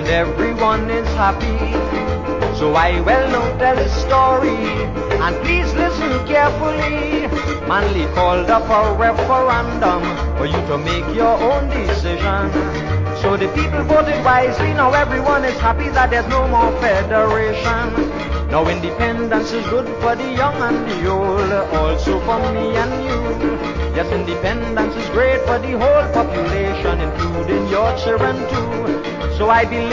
and everyone is happy. So I will now tell a story, and please listen carefully. Manly called up a referendum for you to make your own decision. So the people voted wisely, now everyone is happy that there's no more federation. Now independence is good for the young and the old, also for me and you. Yes, independence is great for the whole population, including your children too. So I believe